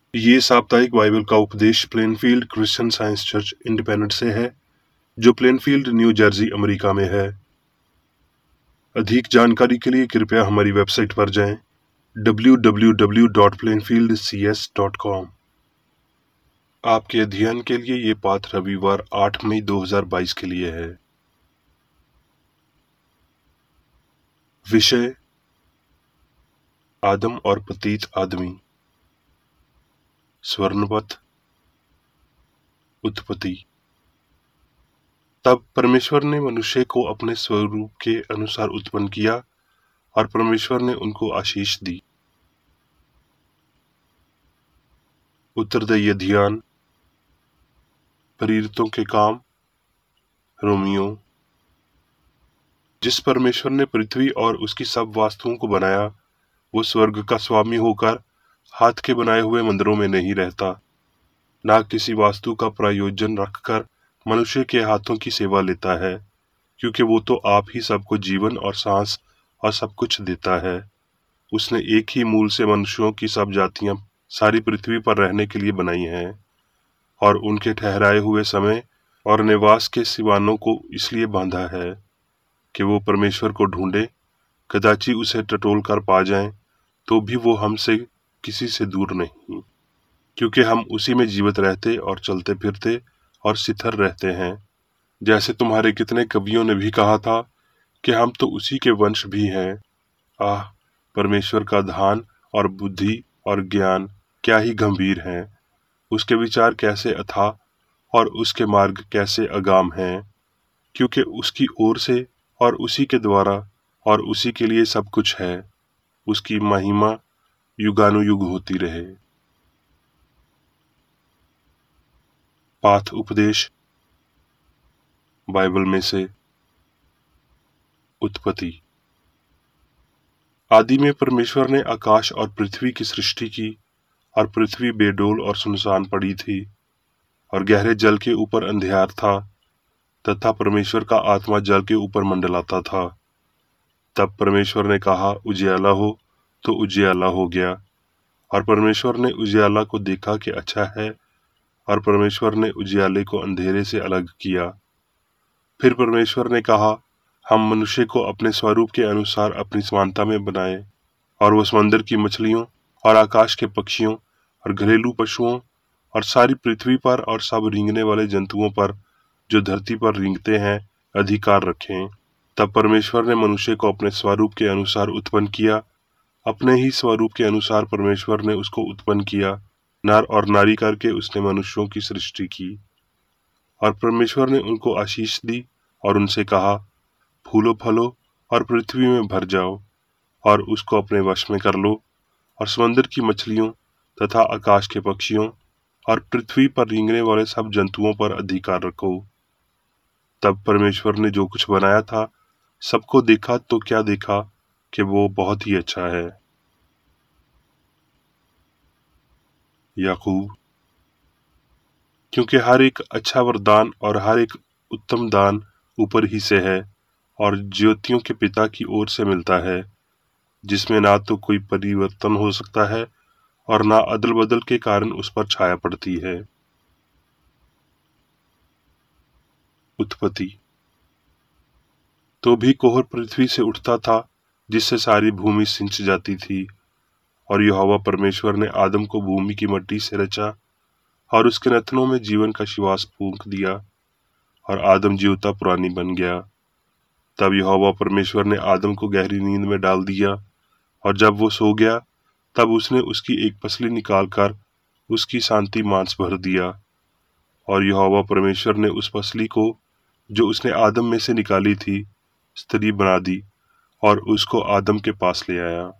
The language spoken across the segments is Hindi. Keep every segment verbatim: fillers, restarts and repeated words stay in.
ये साप्ताहिक बाइबल का उपदेश Plainfield Christian Science church independent से है, जो प्लेनफील्ड, न्यू जर्सी, अमेरिका में है। अधिक जानकारी के लिए कृपया हमारी वेबसाइट पर जाएं W W W dot Plainfield C S dot com. आपके अध्ययन के लिए ये पाठ रविवार आठ मई दो हज़ार बाईस के लिए है। विषय: आदम और पतित आदमी। स्वर्णपथ। उत्पत्ति। तब परमेश्वर ने मनुष्य को अपने स्वरूप के अनुसार उत्पन्न किया और परमेश्वर ने उनको आशीष दी। उत्तरदायी ध्यान। प्रेरितों के काम। रोमियो। जिस परमेश्वर ने पृथ्वी और उसकी सब वास्तुओं को बनाया, वो स्वर्ग का स्वामी होकर हाथ के बनाए हुए मंदिरों में नहीं रहता, ना किसी वास्तु का प्रयोजन रखकर मनुष्य के हाथों की सेवा लेता है, क्योंकि वो तो आप ही सबको जीवन और सांस और सब कुछ देता है। उसने एक ही मूल से मनुष्यों की सब जातियां सारी पृथ्वी पर रहने के लिए बनाई हैं, और उनके ठहराए हुए समय और निवास के सिवानों को इसलिए बांधा है कि वो परमेश्वर को ढूंढे, कदाची उसे टटोल कर पा जाएं, तो भी वो हमसे किसी से दूर नहीं, क्योंकि हम उसी में जीवित रहते और चलते फिरते और स्थिर रहते हैं। जैसे तुम्हारे कितने कवियों ने भी कहा था कि हम तो उसी के वंश भी हैं। आह, परमेश्वर का ध्यान और बुद्धि और ज्ञान क्या ही गंभीर हैं, उसके विचार कैसे अथाह और उसके मार्ग कैसे अगाम हैं, क्योंकि उसकी ओर से और उसी के द्वारा और उसी के लिए सब कुछ है। उसकी महिमा युगानुयुग होती रहे। पाठ उपदेश बाइबल में से। उत्पत्ति। आदि में परमेश्वर ने आकाश और पृथ्वी की सृष्टि की, और पृथ्वी बेडोल और सुनसान पड़ी थी, और गहरे जल के ऊपर अंधियार था, तथा परमेश्वर का आत्मा जल के ऊपर मंडलाता था। तब परमेश्वर ने कहा, उजियाला हो, तो उजियाला हो गया। और परमेश्वर ने उजियाला को देखा कि अच्छा है, और परमेश्वर ने उजियाले को अंधेरे से अलग किया। फिर परमेश्वर ने कहा, हम मनुष्य को अपने स्वरूप के अनुसार अपनी समानता में बनाए, और वो समंदर की मछलियों और आकाश के पक्षियों और घरेलू पशुओं और सारी पृथ्वी पर और सब रेंगने वाले जंतुओं पर जो धरती पर रेंगते हैं अधिकार रखें। तब परमेश्वर ने मनुष्य को अपने स्वरूप के अनुसार उत्पन्न किया, अपने ही स्वरूप के अनुसार परमेश्वर ने उसको उत्पन्न किया, नर और नारी करके उसने मनुष्यों की सृष्टि की। और परमेश्वर ने उनको आशीष दी और उनसे कहा, फूलो फलो और पृथ्वी में भर जाओ, और उसको अपने वश में कर लो, और समंदर की मछलियों तथा आकाश के पक्षियों और पृथ्वी पर रेंगने वाले सब जंतुओं पर अधिकार रखो। तब परमेश्वर ने जो कुछ बनाया था सबको देखा, तो क्या देखा कि वो बहुत ही अच्छा है। याकूब। क्योंकि हर एक अच्छा वरदान और हर एक उत्तम दान ऊपर ही से है, और ज्योतियों के पिता की ओर से मिलता है, जिसमें ना तो कोई परिवर्तन हो सकता है और ना अदल बदल के कारण उस पर छाया पड़ती है। उत्पत्ति। तो भी कोहर पृथ्वी से उठता था, जिससे सारी भूमि सिंच जाती थी, और यहोवा परमेश्वर ने आदम को भूमि की मिट्टी से रचा और उसके नथनों में जीवन का श्वास फूंक दिया, और आदम जीवता पुरानी बन गया। तब यहोवा परमेश्वर ने आदम को गहरी नींद में डाल दिया, और जब वो सो गया, तब उसने उसकी एक पसली निकालकर उसकी सांति मांस भर दिया। और यहोवा परमेश्वर ने उस पसली को जो उसने आदम में से निकाली थी स्त्री बना दी, और उसको आदम के पास ले आया।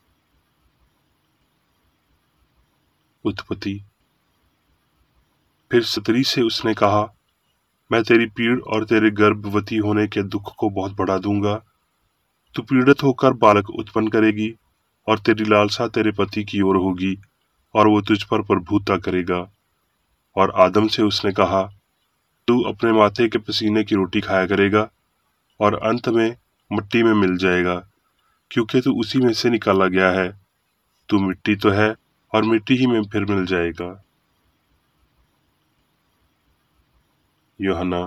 उत्पत्ति। फिर स्त्री से उसने कहा, मैं तेरी पीड़ और तेरे गर्भवती होने के दुख को बहुत बढ़ा दूंगा। तू पीड़ित होकर बालक उत्पन्न करेगी, और तेरी लालसा तेरे पति की ओर होगी, और वो तुझ पर प्रभुता करेगा। और आदम से उसने कहा, तू अपने माथे के पसीने की रोटी खाया करेगा, और अंत में मिट्टी में मिल जाएगा, क्योंकि तू उसी में से निकाला गया है। तू मिट्टी तो है और मिट्टी ही में फिर मिल जाएगा। यूहन्ना,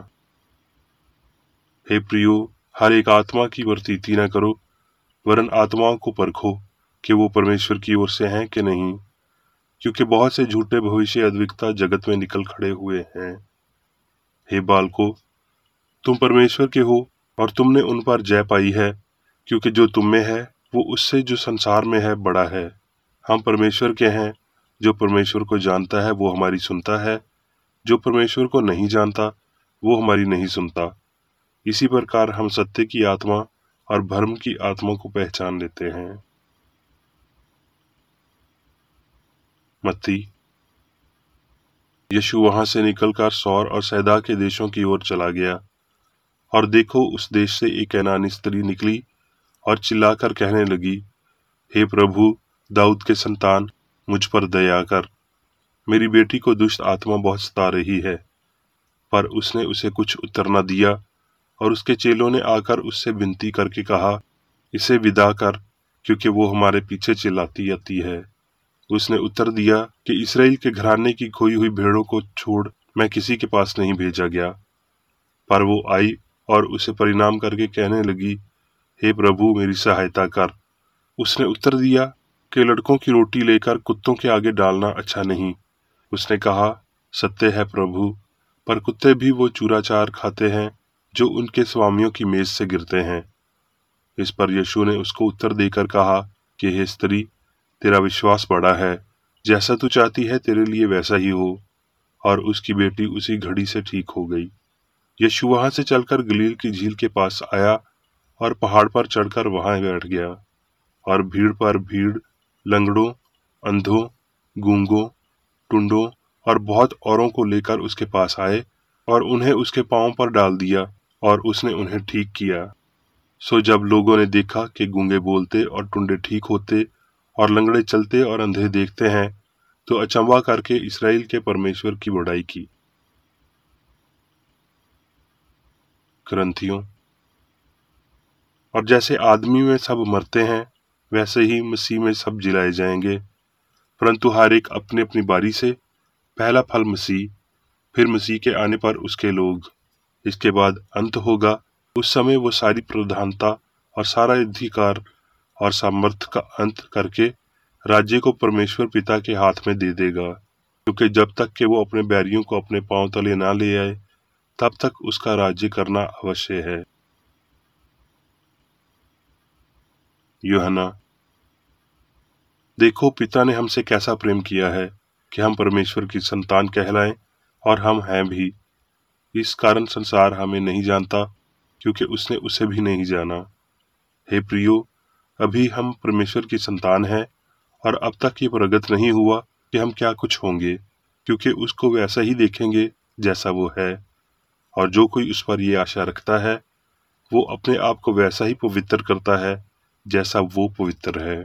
हे प्रियो, हर एक आत्मा की प्रतीति न करो, वरन आत्माओं को परखो कि वो परमेश्वर की ओर से हैं कि नहीं, क्योंकि बहुत से झूठे भविष्य अद्विकता जगत में निकल खड़े हुए हैं। हे बालको, तुम परमेश्वर के हो और तुमने उन पर जय पाई है, क्योंकि जो तुम में है वो उससे जो संसार में है बड़ा है। हम परमेश्वर के हैं। जो परमेश्वर को जानता है वो हमारी सुनता है, जो परमेश्वर को नहीं जानता वो हमारी नहीं सुनता। इसी प्रकार हम सत्य की आत्मा और भ्रम की आत्मा को पहचान लेते हैं। मत्ती। यीशु वहां से निकलकर सौर और सैदा के देशों की ओर चला गया, और देखो उस देश से एक कैनानी स्त्री निकली और चिल्लाकर कहने लगी, हे प्रभु, दाऊद के संतान, मुझ पर दया कर, मेरी बेटी को दुष्ट आत्मा बहुत सता रही है। पर उसने उसे कुछ उत्तर न दिया, और उसके चेलों ने आकर उससे विनती करके कहा, इसे विदा कर, क्योंकि वो हमारे पीछे चिल्लाती आती है। उसने उत्तर दिया कि इस्राएल के घराने की खोई हुई भेड़ों को छोड़ मैं किसी के पास नहीं भेजा गया। पर वो आई और उसे परिणाम करके कहने लगी, हे प्रभु, मेरी सहायता कर। उसने उत्तर दिया कि लड़कों की रोटी लेकर कुत्तों के आगे डालना अच्छा नहीं। उसने कहा, सत्य है प्रभु, पर कुत्ते भी वो चूराचार खाते हैं जो उनके स्वामियों की मेज से गिरते हैं। इस पर यीशु ने उसको उत्तर देकर कहा कि हे स्त्री, तेरा विश्वास बड़ा है, जैसा तू चाहती है तेरे लिए वैसा ही हो। और उसकी बेटी उसी घड़ी से ठीक हो गई। यीशु वहां से चलकर गलील की झील के पास आया और पहाड़ पर चढ़कर वहां बैठ गया। और भीड़ पर भीड़, लंगड़ों, अंधों, गूंगों, टुंडों और बहुत औरों को लेकर उसके पास आए और उन्हें उसके पांवों पर डाल दिया, और उसने उन्हें ठीक किया। सो जब लोगों ने देखा कि गूंगे बोलते और टुंडे ठीक होते और लंगड़े चलते और अंधे देखते हैं, तो अचंभा करके इस्राएल के परमेश्वर की बड़ाई की। ग्रंथियों। और जैसे आदमी में सब मरते हैं, वैसे ही मसीह में सब जिलाए जाएंगे, परंतु हर एक अपनी अपनी बारी से। पहला फल मसीह, फिर मसीह के आने पर उसके लोग। इसके बाद अंत होगा। उस समय वो सारी प्रधानता और सारा अधिकार और सामर्थ्य का अंत करके राज्य को परमेश्वर पिता के हाथ में दे देगा, क्योंकि जब तक कि वो अपने बैरियों को अपने पांव तले ना ले आए, तब तक उसका राज्य करना अवश्य है। यूहन्ना, देखो पिता ने हमसे कैसा प्रेम किया है कि हम परमेश्वर की संतान कहलाएं, और हम हैं भी। इस कारण संसार हमें नहीं जानता, क्योंकि उसने उसे भी नहीं जाना। हे प्रियो, अभी हम परमेश्वर की संतान हैं, और अब तक ये प्रगट नहीं हुआ कि हम क्या कुछ होंगे, क्योंकि उसको वैसा ही देखेंगे जैसा वो है। और जो कोई उस पर ये आशा रखता है, वो अपने आप को वैसा ही पवित्र करता है जैसा वो पवित्र है।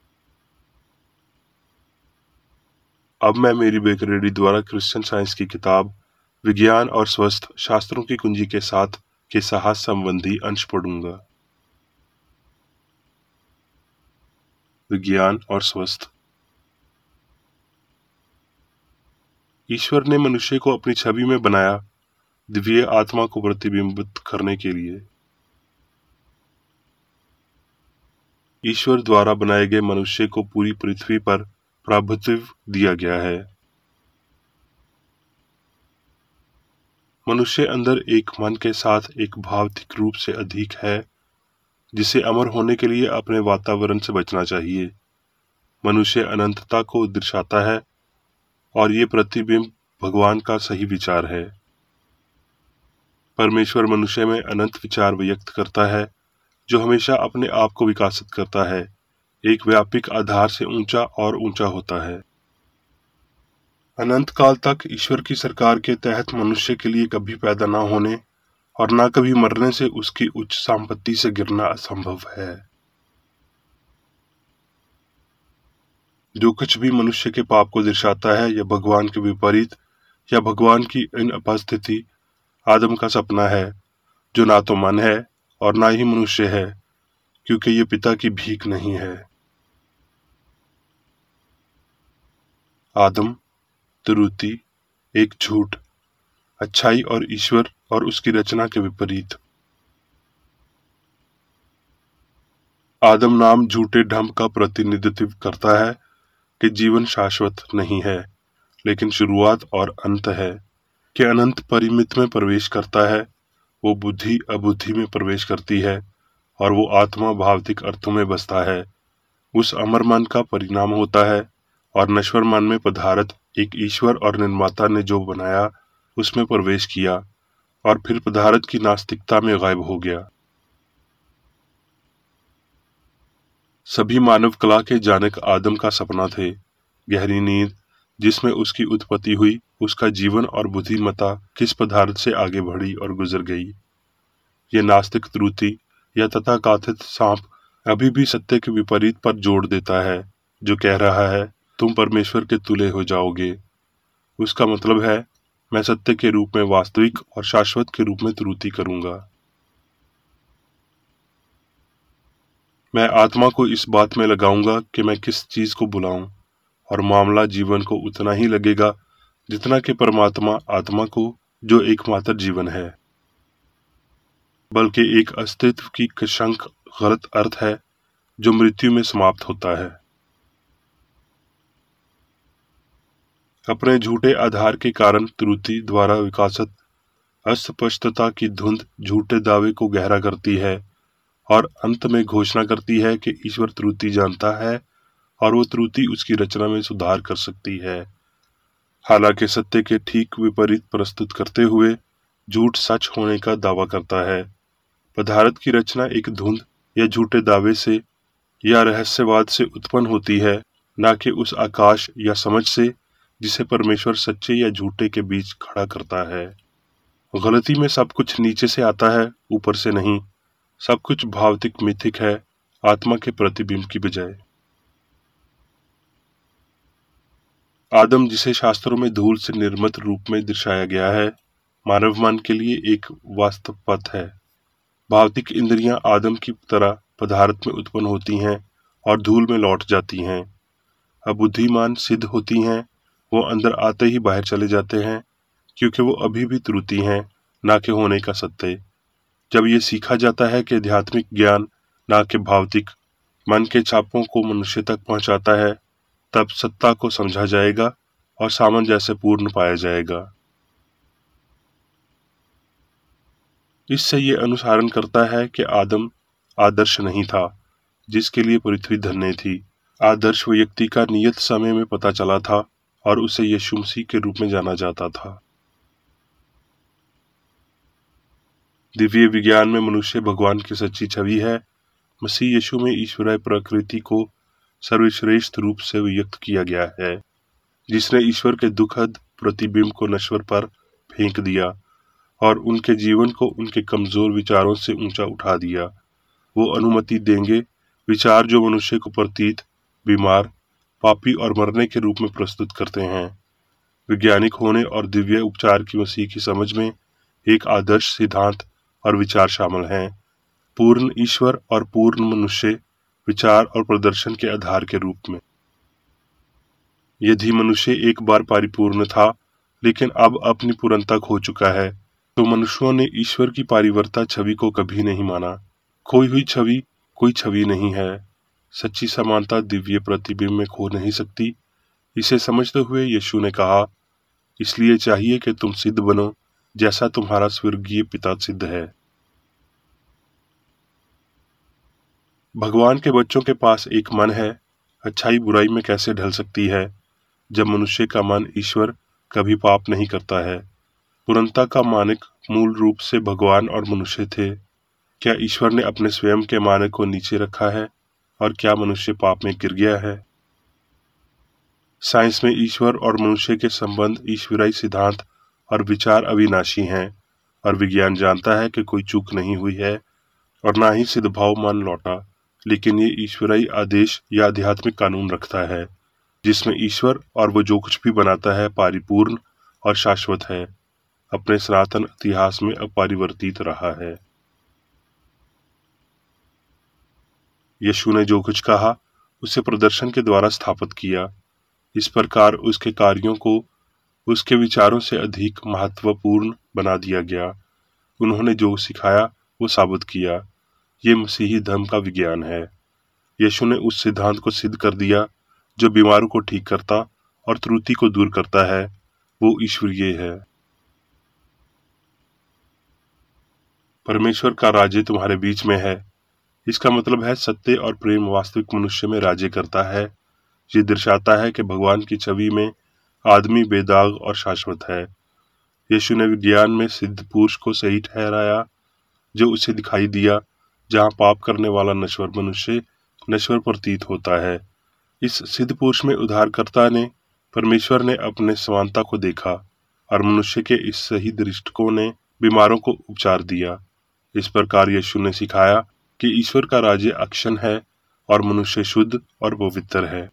अब मैं मेरी बेकरेडी द्वारा क्रिश्चियन साइंस की किताब विज्ञान और स्वस्थ शास्त्रों की कुंजी के साथ के साहस संबंधी अंश पढ़ूंगा। विज्ञान और स्वस्थ। ईश्वर ने मनुष्य को अपनी छवि में बनाया, दिव्य आत्मा को प्रतिबिंबित करने के लिए। ईश्वर द्वारा बनाए गए मनुष्य को पूरी पृथ्वी पर प्रभुत्व दिया गया है। मनुष्य अंदर एक मन के साथ एक भौतिक रूप से अधिक है, जिसे अमर होने के लिए अपने वातावरण से बचना चाहिए। मनुष्य अनंतता को दर्शाता है, और ये प्रतिबिंब भगवान का सही विचार है। परमेश्वर मनुष्य में अनंत विचार व्यक्त करता है, जो हमेशा अपने आप को विकसित करता है, एक व्यापक आधार से ऊंचा और ऊंचा होता है। अनंत काल तक ईश्वर की सरकार के तहत मनुष्य के लिए कभी पैदा न होने और न कभी मरने से उसकी उच्च संपत्ति से गिरना असंभव है। जो कुछ भी मनुष्य के पाप को दर्शाता है, या भगवान के विपरीत या भगवान की अनुपस्थिति, आदम का सपना है, जो ना तो मन है और ना ही मनुष्य है, क्योंकि ये पिता की भीख नहीं है। आदम, त्रुटि, एक झूठ, अच्छाई और ईश्वर और उसकी रचना के विपरीत। आदम नाम झूठे ढंग का प्रतिनिधित्व करता है कि जीवन शाश्वत नहीं है, लेकिन शुरुआत और अंत है, कि अनंत परिमित में प्रवेश करता है। वो बुद्धि अबुद्धि में प्रवेश करती है और वो आत्मा भावतिक अर्थों में बसता है। उस अमर मन का परिणाम होता है और नश्वर मन में पदार्थ एक ईश्वर और निर्माता ने जो बनाया उसमें प्रवेश किया और फिर पदार्थ की नास्तिकता में गायब हो गया। सभी मानव कला के जनक आदम का सपना थे। गहरी नींद जिसमें उसकी उत्पत्ति हुई, उसका जीवन और बुद्धिमत्ता किस पदार्थ से आगे बढ़ी और गुजर गई। ये नास्तिक त्रुटि या तथाकथित सांप अभी भी सत्य के विपरीत पर जोड़ देता है, जो कह रहा है तुम परमेश्वर के तुल्य हो जाओगे। उसका मतलब है मैं सत्य के रूप में वास्तविक और शाश्वत के रूप में त्रुटि करूंगा। मैं आत्मा को इस बात में लगाऊंगा कि मैं किस चीज को बुलाऊं, और मामला जीवन को उतना ही लगेगा जितना कि परमात्मा आत्मा को, जो एकमात्र जीवन है, बल्कि एक अस्तित्व की कशंक गलत अर्थ है जो मृत्यु में समाप्त होता है। अपने झूठे आधार के कारण त्रुटि द्वारा विकसित अस्पष्टता की धुंध झूठे दावे को गहरा करती है और अंत में घोषणा करती है कि ईश्वर त्रुटि जानता है और वो त्रुटि उसकी रचना में सुधार कर सकती है। हालांकि सत्य के ठीक विपरीत प्रस्तुत करते हुए झूठ सच होने का दावा करता है। पदार्थ की रचना एक धुंध या झूठे दावे से या रहस्यवाद से उत्पन्न होती है, न कि उस आकाश या समझ से जिसे परमेश्वर सच्चे या झूठे के बीच खड़ा करता है। गलती में सब कुछ नीचे से आता है, ऊपर से नहीं। सब कुछ भावतिक मिथिक है, आत्मा के प्रतिबिंब की बजाय। आदम, जिसे शास्त्रों में धूल से निर्मित रूप में दर्शाया गया है, मानव मन के लिए एक वास्तव पथ है। भौतिक इंद्रियां आदम की तरह पदार्थ में उत्पन्न होती हैं और धूल में लौट जाती हैं। अब बुद्धिमान सिद्ध होती हैं, वो अंदर आते ही बाहर चले जाते हैं, क्योंकि वो अभी भी त्रुटि हैं, ना कि होने का सत्य। जब ये सीखा जाता है कि आध्यात्मिक ज्ञान ना कि भौतिक मन के छापों को मनुष्य तक पहुंचाता है, तब सत्ता को समझा जाएगा और सामंजस्य पूर्ण पाया जाएगा। इससे ये अनुसरण करता है कि आदम आदर्श नहीं था, जिसके लिए पृथ्वी धन्य थी। आदर्श व्यक्ति का नियत समय में पता चला था और उसे यीशु मसीह के रूप में जाना जाता था। दिव्य विज्ञान में मनुष्य भगवान की सच्ची छवि है। मसीह यीशु में ईश्वरीय प्रकृति को सर्वश्रेष्ठ रूप से व्यक्त किया गया है, जिसने ईश्वर के दुखद प्रतिबिंब को नश्वर पर फेंक दिया और उनके जीवन को उनके कमजोर विचारों से ऊंचा उठा दिया। वो अनुमति देंगे विचार जो मनुष्य को प्रतीत, बीमार, पापी और मरने के रूप में प्रस्तुत करते हैं। वैज्ञानिक होने और दिव्य उपचार की मसीह की समझ में एक आदर्श सिद्धांत और विचार शामिल हैं, पूर्ण ईश्वर और पूर्ण मनुष्य विचार और प्रदर्शन के आधार के रूप में। यदि मनुष्य एक बार परिपूर्ण था लेकिन अब अपनी पूर्णता खो चुका है, तो मनुष्यों ने ईश्वर की परिवर्ता छवि को कभी नहीं माना। खोई हुई छवि कोई छवि नहीं है। सच्ची समानता दिव्य प्रतिबिंब में खो नहीं सकती। इसे समझते हुए यीशु ने कहा, इसलिए चाहिए कि तुम सिद्ध बनो जैसा तुम्हारा स्वर्गीय पिता सिद्ध है। भगवान के बच्चों के पास एक मन है। अच्छाई बुराई में कैसे ढल सकती है जब मनुष्य का मन ईश्वर कभी पाप नहीं करता है। पूर्णता का मानक मूल रूप से भगवान और मनुष्य थे। क्या ईश्वर ने अपने स्वयं के मानक को नीचे रखा है और क्या मनुष्य पाप में गिर गया है? साइंस में ईश्वर और मनुष्य के संबंध ईश्वरीय सिद्धांत और विचार अविनाशी हैं और विज्ञान जानता है कि कोई चूक नहीं हुई है और ना ही सिद्धभाव मान लौटा, लेकिन ये ईश्वरीय आदेश या आध्यात्मिक कानून रखता है जिसमें ईश्वर और वो जो कुछ भी बनाता है परिपूर्ण और शाश्वत है, अपने सनातन इतिहास में अपरिवर्तित रहा है। यीशु ने जो कुछ कहा उसे प्रदर्शन के द्वारा स्थापित किया। इस प्रकार उसके कार्यों को उसके विचारों से अधिक महत्वपूर्ण बना दिया गया। उन्होंने जो सिखाया वो साबित किया। ये मसीही धर्म का विज्ञान है। यीशु ने उस सिद्धांत को सिद्ध कर दिया जो बीमारों को ठीक करता और त्रुटि को दूर करता है, वो ईश्वरीय है। परमेश्वर का राज्य तुम्हारे बीच में है। इसका मतलब है सत्य और प्रेम वास्तविक मनुष्य में राज्य करता है। ये दर्शाता है कि भगवान की छवि में आदमी बेदाग और शाश्वत है। यीशु ने विज्ञान में सिद्ध पुरुष को सही ठहराया जो उसे दिखाई दिया, जहां पाप करने वाला नश्वर मनुष्य नश्वर प्रतीत होता है। इस सिद्ध पुरुष में उद्धारकर्ता ने परमेश्वर ने अपने समानता को देखा और मनुष्य के इस सही दृष्टिकोण ने बीमारों को उपचार दिया। इस प्रकार यीशु ने सिखाया कि ईश्वर का राज्य अक्षण है और मनुष्य शुद्ध और पवित्र है।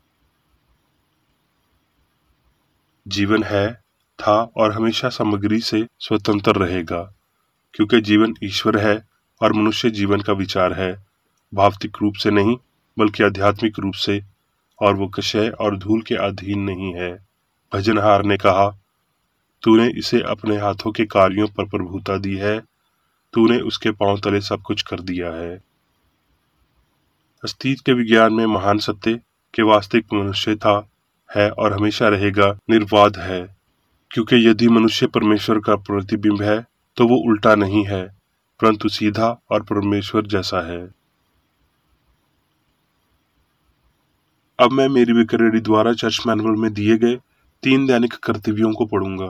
जीवन है, था और हमेशा सामग्री से स्वतंत्र रहेगा, क्योंकि जीवन ईश्वर है और मनुष्य जीवन का विचार है, भौतिक रूप से नहीं बल्कि आध्यात्मिक रूप से, और वो क्षय और धूल के अधीन नहीं है। भजनहार ने कहा, तूने इसे अपने हाथों के कार्यों पर प्रभुता दी है, तूने उसके पांव तले सब कुछ कर दिया है। अस्तित्व के विज्ञान में महान सत्य के वास्तविक मनुष्य था, है और हमेशा रहेगा निर्वाद है, क्योंकि यदि मनुष्य परमेश्वर का प्रतिबिंब है तो वो उल्टा नहीं है परंतु सीधा और परमेश्वर जैसा है। अब मैं मेरी विक्रेडी द्वारा चर्च मैनुअल में दिए गए तीन दैनिक कर्तव्यों को पढ़ूंगा।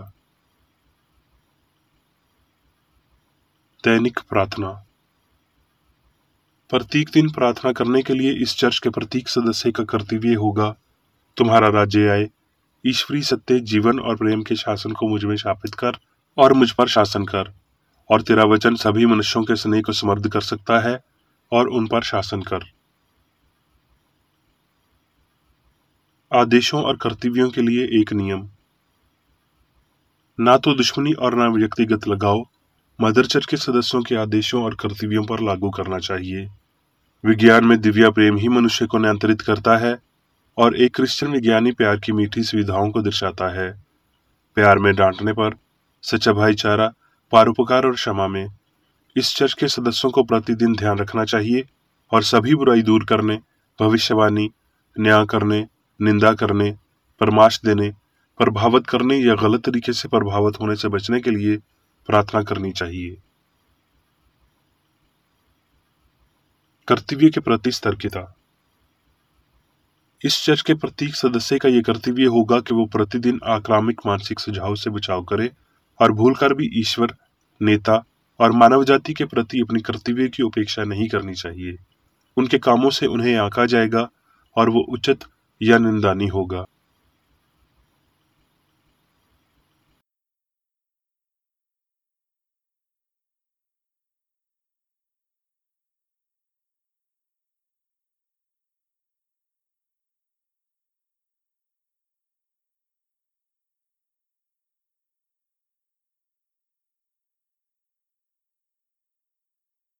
दैनिक प्रार्थना। प्रत्येक दिन प्रार्थना करने के लिए इस चर्च के प्रत्येक सदस्य का कर्तव्य होगा, तुम्हारा राज्य आए, ईश्वरीय सत्य, जीवन और प्रेम के शासन को मुझ में स्थापित कर और मुझ पर शासन कर, और तेरा वचन सभी मनुष्यों के स्नेह को समृद्ध कर सकता है और उन पर शासन कर। आदेशों और कर्तव्यों के लिए एक नियम। ना तो दुश्मनी और ना व्यक्तिगत लगाव मदर चर्च के सदस्यों के आदेशों और कर्तव्यों पर लागू करना चाहिए। विज्ञान में दिव्य प्रेम ही मनुष्य को नियंत्रित करता है और एक क्रिश्चियन विज्ञानी प्यार की मीठी सुविधाओं को दर्शाता है। प्यार में डांटने पर, सच्चा भाईचारा, परोपकार और क्षमा में। इस चर्च के सदस्यों को प्रतिदिन ध्यान रखना चाहिए और सभी बुराई दूर करने, भविष्यवाणी, न्याय करने, निंदा करने, परामर्श देने, प्रभावित करने या गलत तरीके से प्रभावित होने से बचने के लिए प्रार्थना करनी चाहिए। कर्तव्य के प्रति सतर्कता। इस चर्च के प्रत्येक सदस्य का यह कर्तव्य होगा कि वो प्रतिदिन आक्रामक मानसिक सुझाव से बचाव करे और भूलकर भी ईश्वर, नेता और मानव जाति के प्रति अपनी कर्तव्य की उपेक्षा नहीं करनी चाहिए। उनके कामों से उन्हें आंका जाएगा और वो उचित या निंदनीय होगा।